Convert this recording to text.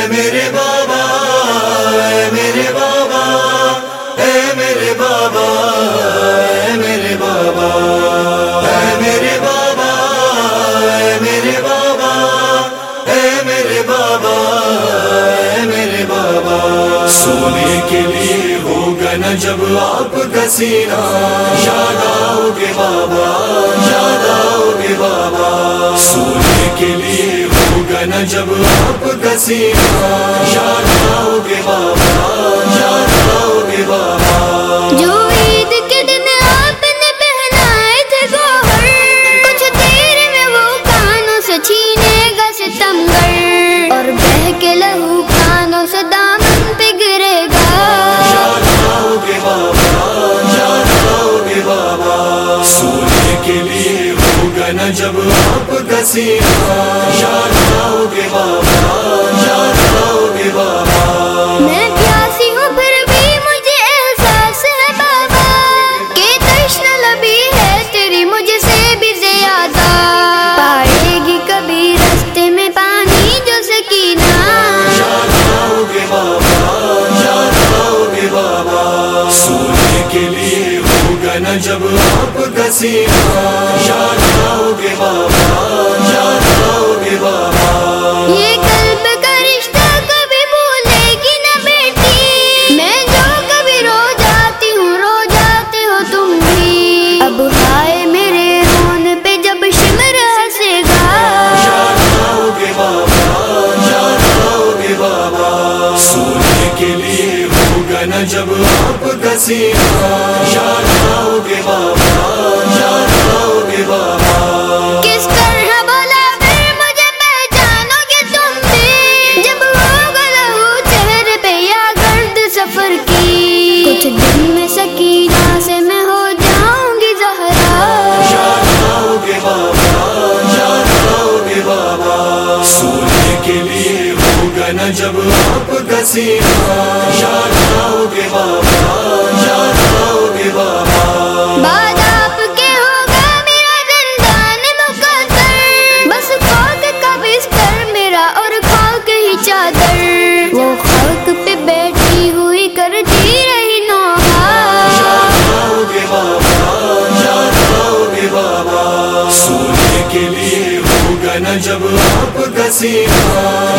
میرے بابا اے میرے بابا اے میرے بابا اے میرے بابا اے میرے بابا اے میرے بابا اے میرے بابا اے میرے بابا سونے کے لیے ہوگا نا جب آپ کا سینہ یاد آؤ گے بابا یاد آؤ گے بابا سونے کے لیے ہوگا نا جب آپ کا سینہ یاد آؤ گے بابا یاد آؤ گے بابا جو عید کے دن آپ نے پہنائے تھے گوہر کچھ دیر میں وہ کانوں سے چھینے گا ستمگر اور بہہ کے لہو کانوں سے دامن پہ گرے گا یاد آؤ گے بابا یاد آؤ گے بابا سونے کے لیے ہوگا نا جب آپ کا سینہ یاد آؤ گے بابا یاد آؤ گے بابا میں پیاسی ہوں پھر بھی مجھے احساس ہے بابا کہ تشنہ لبی ہے تیری مجھ سے بھی زیادہ پائے گی کبھی رستے میں پانی جو سکینہ یاد آؤ گے بابا یاد آؤ گے بابا سونے کے لیے ہوگا نا جب آپ کا سینہ یاد آؤ گے بابا یاد آؤ گے بابا یہ قلب کا رشتہ کبھی بھولے گی نہ بیٹی میں جو کبھی رو جاتی ہوں رو جاتے ہو تم بھی اب ہائے میرے رون پہ جب شمر ہنسے گا یاد آؤ گے بابا یاد آؤ گے بابا سونے کے لیے ہوگا نا جب آپ کا سینہ یاد آؤ گے بابا یاد آؤ گے بابا کس طرح بولا پھر مجھے پہچانو گے تم بھی جب ہوگا لہو چہرے پہ یا گرد سفر کی کچھ دن میں سکینہ سے میں ہو جاؤں گی زہرا یاد آؤ گے بابا یاد آؤ گے بابا سونے کے لیے ہوگا نا جب آپ کا سینہ یاد آؤ گے بابا یاد آؤ گے بابا بعد آپ کے ہوگا میرا زندان مقدر بس خاک کا بستر میرا اور خاک ہی چادر وہ خاک پہ بیٹھی ہوئی کرتی رہی نوحہ یاد آؤ گے بابا یاد آؤ گے بابا سونے کے لیے ہوگا نا جب آپ کا سینہ